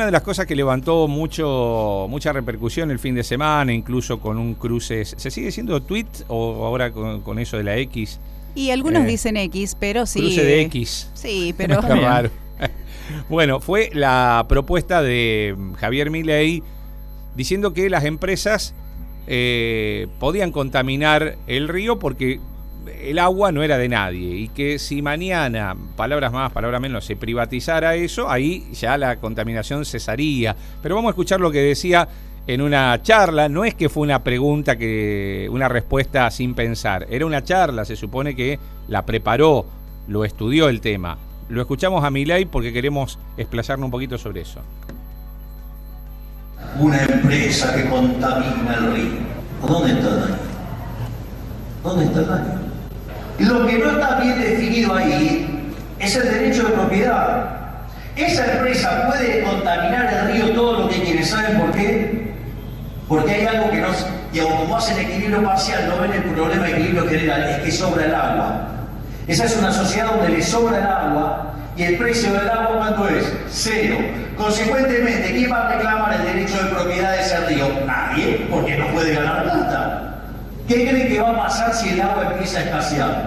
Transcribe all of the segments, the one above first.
una de las cosas que levantó mucha repercusión el fin de semana, incluso con un cruce, ¿se sigue diciendo tweet o ahora con eso de la X? Y algunos dicen X, pero sí. Cruce de X. Sí, pero... Qué raro. Bueno, fue la propuesta de Javier Milei diciendo que las empresas podían contaminar el río porque el agua no era de nadie y que si mañana, palabras más, palabras menos, se privatizara eso, ahí ya la contaminación cesaría. Pero vamos a escuchar lo que decía en una charla. No es que fue una pregunta, una respuesta sin pensar, era una charla, se supone que la preparó, lo estudió el tema. Lo escuchamos a Milei porque queremos explayarnos un poquito sobre eso. Una empresa que contamina el río. ¿Dónde está el daño? ¿Dónde está el daño? Lo que no está bien definido ahí es el derecho de propiedad. Esa empresa puede contaminar el río todo lo que quiere. ¿Saben por qué? Porque hay algo que no... Y como hacen equilibrio parcial, no ven el problema de equilibrio general, es que sobra el agua. Esa es una sociedad donde le sobra el agua y el precio del agua, ¿cuánto es? 0. Consecuentemente, ¿quién va a reclamar el derecho de propiedad de ese río? Nadie, porque no puede ganar plata. ¿Qué creen que va a pasar si el agua empieza a escasear?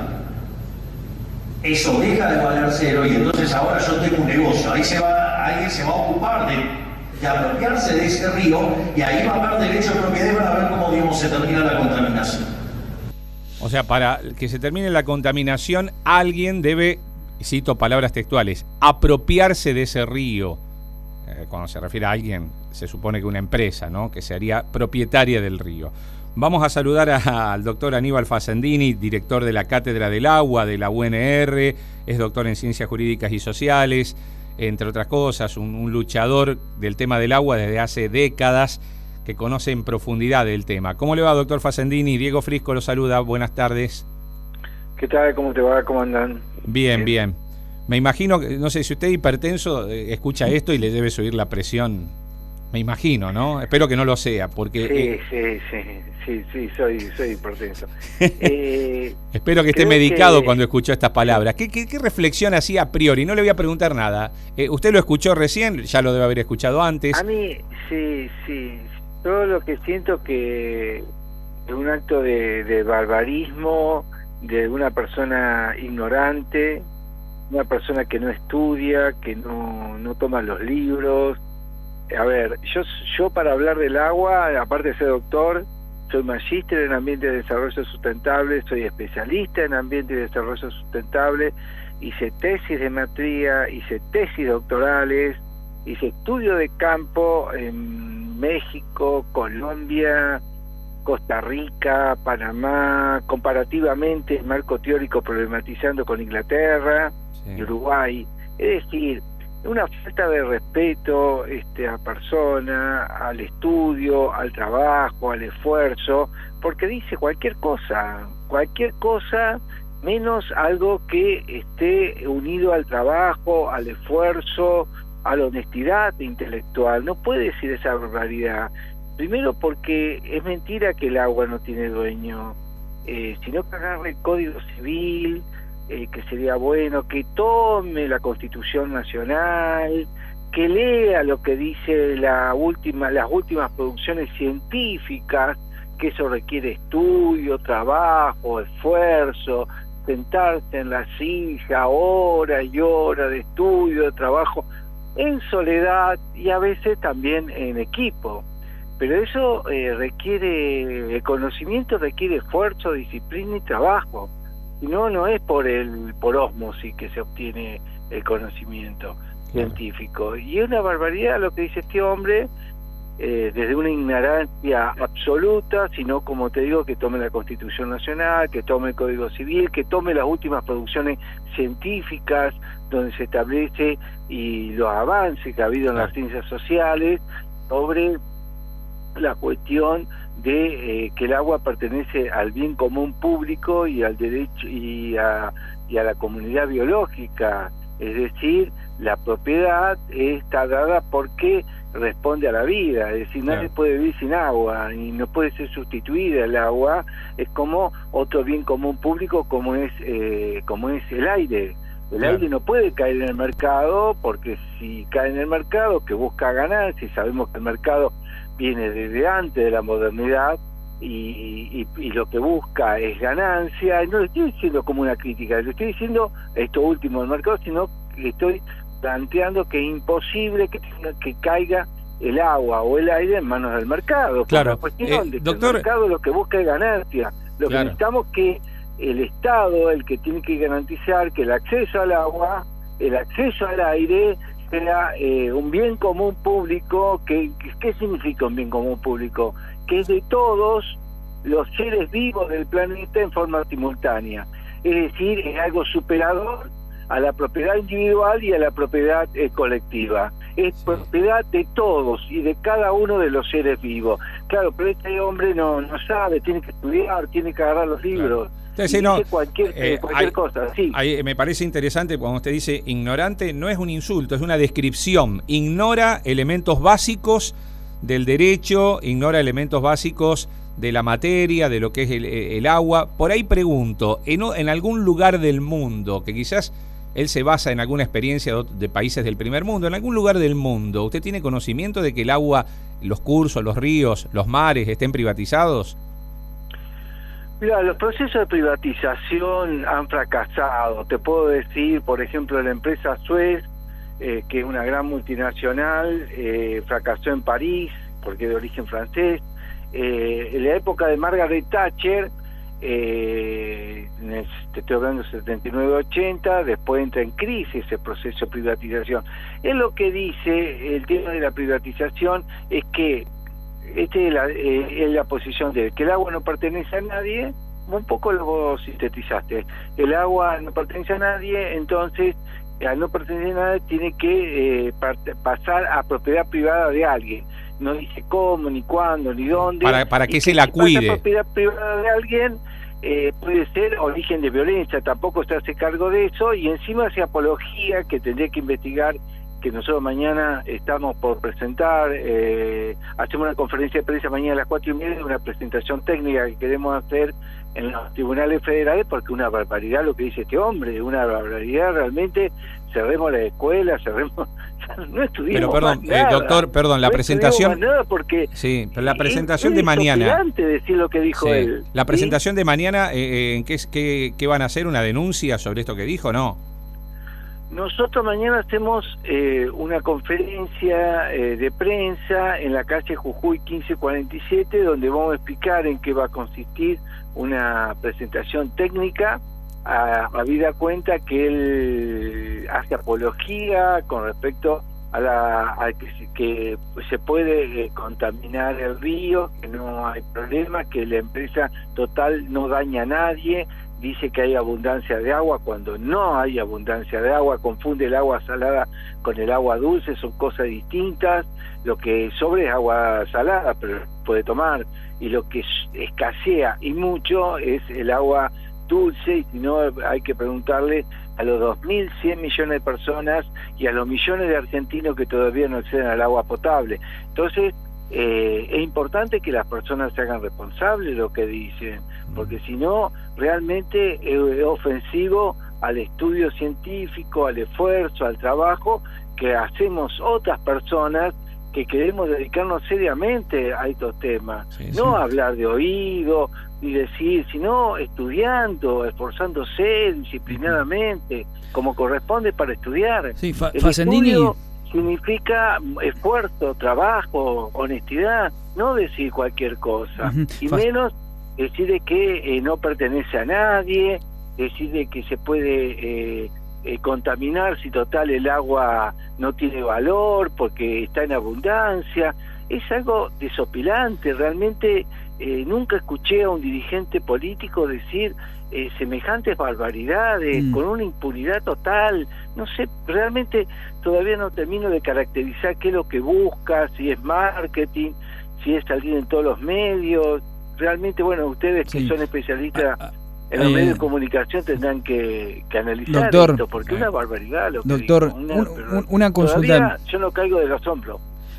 Eso deja de valer 0 y entonces ahora yo tengo un negocio. Ahí alguien se va a ocupar de apropiarse de ese río y ahí va a haber derecho de propiedad y van a ver cómo, digamos, se termina la contaminación. O sea, para que se termine la contaminación, alguien debe, cito palabras textuales, apropiarse de ese río. Cuando se refiere a alguien, se supone que una empresa, ¿no?, que sería propietaria del río. Vamos a saludar al doctor Aníbal Facendini, director de la Cátedra del Agua de la UNR, es doctor en Ciencias Jurídicas y Sociales, entre otras cosas, un luchador del tema del agua desde hace décadas, que conoce en profundidad el tema. ¿Cómo le va, doctor Facendini? Diego Frisco lo saluda, buenas tardes. ¿Qué tal? ¿Cómo te va? ¿Cómo andan? Bien, bien. Me imagino, no sé, si usted es hipertenso, escucha esto y le debe subir la presión. Me imagino, ¿no? Espero que no lo sea, porque... Sí, soy hipertenso. Espero que esté medicado cuando escuchó estas palabras. ¿Qué reflexión hacía a priori? No le voy a preguntar nada. ¿Usted lo escuchó recién? Ya lo debe haber escuchado antes. A mí, sí. Todo lo que siento que es un acto de barbarismo, de una persona ignorante, una persona que no estudia, que no toma los libros. A ver, yo para hablar del agua, aparte de ser doctor, soy magíster en ambiente de desarrollo sustentable, soy especialista en ambiente de desarrollo sustentable, hice tesis de maestría, hice tesis doctorales, hice estudio de campo en México, Colombia, Costa Rica, Panamá, comparativamente el marco teórico problematizando con Inglaterra y Uruguay. Es decir, una falta de respeto a persona, al estudio, al trabajo, al esfuerzo, porque dice cualquier cosa menos algo que esté unido al trabajo, al esfuerzo, a la honestidad intelectual. No puede decir esa barbaridad. Primero porque es mentira que el agua no tiene dueño, sino que agarre el Código Civil, que sería bueno, que tome la Constitución Nacional, que lea lo que dice las últimas producciones científicas, que eso requiere estudio, trabajo, esfuerzo, sentarse en la silla, horas y horas de estudio, de trabajo, en soledad y a veces también en equipo. Pero eso requiere, el conocimiento requiere esfuerzo, disciplina y trabajo. No es por ósmosis que se obtiene el conocimiento científico. Y es una barbaridad lo que dice este hombre, desde una ignorancia absoluta, sino, como te digo, que tome la Constitución Nacional, que tome el Código Civil, que tome las últimas producciones científicas donde se establece y los avances que ha habido en las ciencias sociales sobre la cuestión de que el agua pertenece al bien común público y al derecho y a la comunidad biológica, es decir, la propiedad está dada porque responde a la vida, es decir, nadie puede vivir sin agua y no puede ser sustituida el agua, es como otro bien común público como es el aire. El Claro. aire no puede caer en el mercado, porque si cae en el mercado, que busca ganancia, y sabemos que el mercado viene desde antes de la modernidad, y lo que busca es ganancia. Y no lo estoy diciendo como una crítica, lo estoy diciendo esto último del mercado, sino que estoy planteando que es imposible que caiga el agua o el aire en manos del mercado. Claro. Por la cuestión de que Doctor, el mercado lo que busca es ganancia. Lo Claro. que necesitamos que el Estado, el que tiene que garantizar que el acceso al agua, el acceso al aire, sea un bien común público. ¿Qué significa un bien común público? Que es de todos los seres vivos del planeta en forma simultánea. Es decir, es algo superador a la propiedad individual y a la propiedad colectiva. Es propiedad de todos y de cada uno de los seres vivos. Claro, pero este hombre no sabe, tiene que estudiar, tiene que agarrar los libros. Claro. Entonces, no, cualquier cosa, sí. Me parece interesante cuando usted dice ignorante, no es un insulto, es una descripción. Ignora elementos básicos del derecho, ignora elementos básicos de la materia, de lo que es el agua. Por ahí pregunto, en algún lugar del mundo, que quizás él se basa en alguna experiencia de países del primer mundo, en algún lugar del mundo, ¿usted tiene conocimiento de que el agua, los cursos, los ríos, los mares estén privatizados? Mira, los procesos de privatización han fracasado. Te puedo decir, por ejemplo, la empresa Suez, que es una gran multinacional, fracasó en París, porque es de origen francés. En la época de Margaret Thatcher, te estoy hablando de 79-80, después entra en crisis ese proceso de privatización. Es lo que dice el tema de la privatización, es que es la posición de que el agua no pertenece a nadie. Un poco lo sintetizaste. El agua no pertenece a nadie, entonces al no pertenecer a nadie tiene que pasar a propiedad privada de alguien. No dice cómo, ni cuándo, ni dónde. Para que se la cuide. Si pasa a propiedad privada de alguien, puede ser origen de violencia, tampoco se hace cargo de eso, y encima hace apología, que tendría que investigar, que nosotros mañana estamos por presentar, hacemos una conferencia de prensa mañana a las 4:30, una presentación técnica que queremos hacer en los tribunales federales, porque una barbaridad lo que dice este hombre, una barbaridad realmente. Cerremos la escuela, no estudiamos. Pero perdón, nada. Doctor, perdón, la presentación. Nada porque sí, pero la presentación de mañana. Es decir lo que dijo él. La presentación de mañana, ¿qué van a hacer? ¿Una denuncia sobre esto que dijo? No. Nosotros mañana hacemos una conferencia de prensa en la calle Jujuy 1547, donde vamos a explicar en qué va a consistir una presentación técnica, habida cuenta que él hace apología con respecto a que se puede contaminar el río, que no hay problema, que la empresa Total no daña a nadie. Dice que hay abundancia de agua cuando no hay abundancia de agua, confunde el agua salada con el agua dulce, son cosas distintas. Lo que sobra es agua salada, pero puede tomar, y lo que escasea y mucho es el agua dulce, y si no hay que preguntarle a los 2.100 millones de personas y a los millones de argentinos que todavía no acceden al agua potable. Entonces, es importante que las personas se hagan responsables de lo que dicen, porque si no, realmente es ofensivo al estudio científico, al esfuerzo, al trabajo que hacemos otras personas que queremos dedicarnos seriamente a estos temas. No hablar de oído ni decir, sino estudiando, esforzándose disciplinadamente, como corresponde para estudiar. Sí, El Facendini estudio significa esfuerzo, trabajo, honestidad, no decir cualquier cosa, y menos decir de que no pertenece a nadie, decir de que se puede contaminar si total el agua no tiene valor porque está en abundancia. Es algo desopilante. Realmente nunca escuché a un dirigente político decir semejantes barbaridades con una impunidad total. No sé, realmente todavía no termino de caracterizar qué es lo que busca, si es marketing, si es salir en todos los medios. Realmente, bueno, ustedes que son especialistas en los medios de comunicación tendrán que analizar, doctor, esto, porque es una barbaridad lo que doctor, digo, una consulta. Yo no caigo del asombro.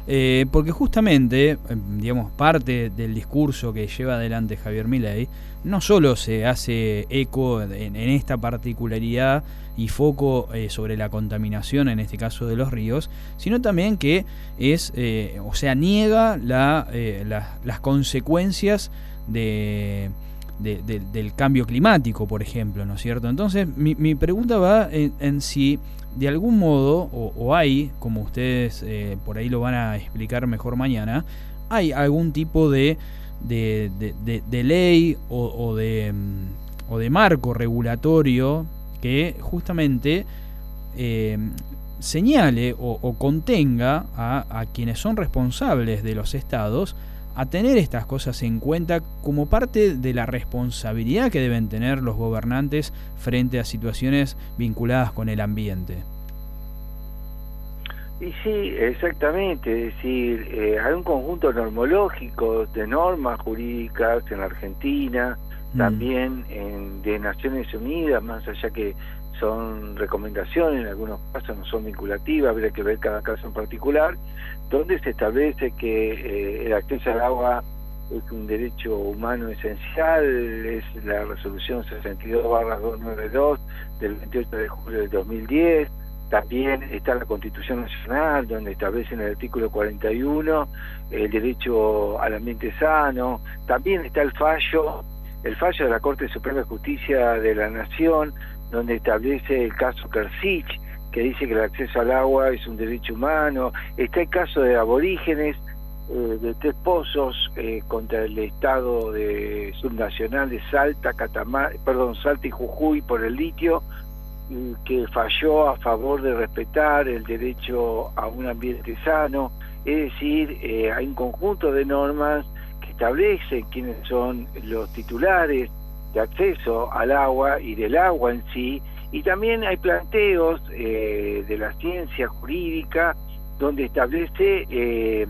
Porque justamente, digamos, parte del discurso que lleva adelante Javier Milei no solo se hace eco en esta particularidad y foco sobre la contaminación, en este caso de los ríos, sino también que niega las consecuencias del cambio climático, por ejemplo, ¿no es cierto? Entonces, mi pregunta va en si de algún modo, o hay, como ustedes por ahí lo van a explicar mejor mañana, hay algún tipo de ley o de marco regulatorio que justamente señale o contenga a quienes son responsables de los estados a tener estas cosas en cuenta como parte de la responsabilidad que deben tener los gobernantes frente a situaciones vinculadas con el ambiente. Y sí, exactamente, es decir, hay un conjunto normológico de normas jurídicas en Argentina, también de Naciones Unidas, más allá que son recomendaciones, en algunos casos no son vinculativas, habría que ver cada caso en particular, donde se establece que el acceso al agua es un derecho humano esencial, es la resolución 62/292 del 28 de julio del 2010, también está la Constitución Nacional, donde establece en el artículo 41 el derecho al ambiente sano, también está el fallo de la Corte Suprema de Justicia de la Nación, donde establece el caso Kersich, que dice que el acceso al agua es un derecho humano. Está el caso de aborígenes de Tres Pozos contra el Estado subnacional de Salta y Jujuy por el litio, que falló a favor de respetar el derecho a un ambiente sano. Es decir, hay un conjunto de normas que establecen quiénes son los titulares de acceso al agua y del agua en sí, y también hay planteos de la ciencia jurídica donde establece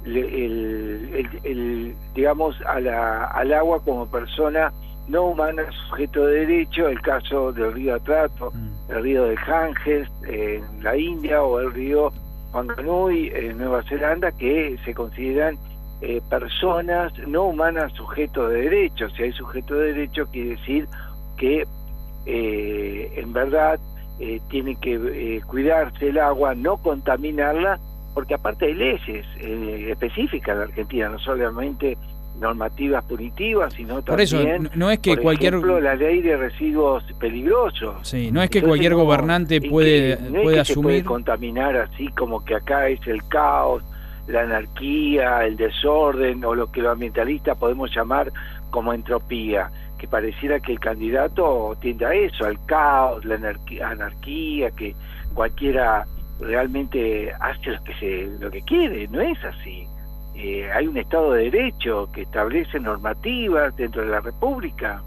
digamos al agua como persona no humana sujeto de derecho, el caso del río Atrato, el río del Ganges en la India, o el río Wanganui en Nueva Zelanda, que se consideran personas no humanas sujetos de derecho. Si hay sujeto de derecho, quiere decir que en verdad tiene que cuidarse el agua, no contaminarla, porque aparte hay leyes específicas en la Argentina, no solamente normativas punitivas, sino por también, eso, no es que por ejemplo, la ley de residuos peligrosos. Sí, no es que cualquier gobernante puede asumir. Se puede asumir contaminar así como que acá es el caos, la anarquía, el desorden, o lo que los ambientalistas podemos llamar como entropía, que pareciera que el candidato tiende a eso, al caos, la anarquía, que cualquiera realmente hace lo que quiere. No es así. Hay un Estado de Derecho que establece normativas dentro de la República.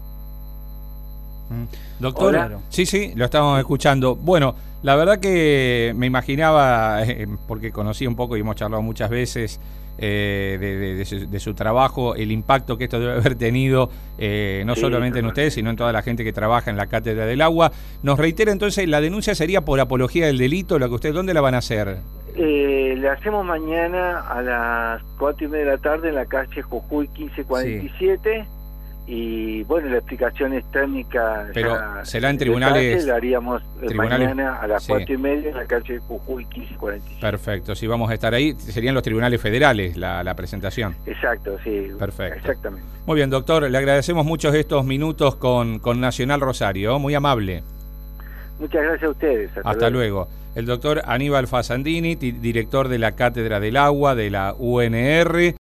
Doctor, sí, lo estamos escuchando. Bueno, la verdad que me imaginaba, porque conocí un poco y hemos charlado muchas veces de su trabajo, el impacto que esto debe haber tenido, no solamente en ustedes, sino en toda la gente que trabaja en la Cátedra del Agua. Nos reitera entonces, la denuncia sería por apología del delito, la que ustedes, ¿dónde la van a hacer? La hacemos mañana a las 4:30 de la tarde en la calle Jujuy 1547. Y bueno, la explicación es técnica. Pero será en tribunales. La haríamos mañana a las 4:30 en la calle Jujuy 1547. Perfecto, si vamos a estar ahí, serían los tribunales federales la presentación. Exacto, sí. Perfecto. Exactamente. Muy bien, doctor, le agradecemos muchos estos minutos con Nacional Rosario, muy amable. Muchas gracias a ustedes. Hasta luego. El doctor Aníbal Fasandini, director de la Cátedra del Agua de la UNR.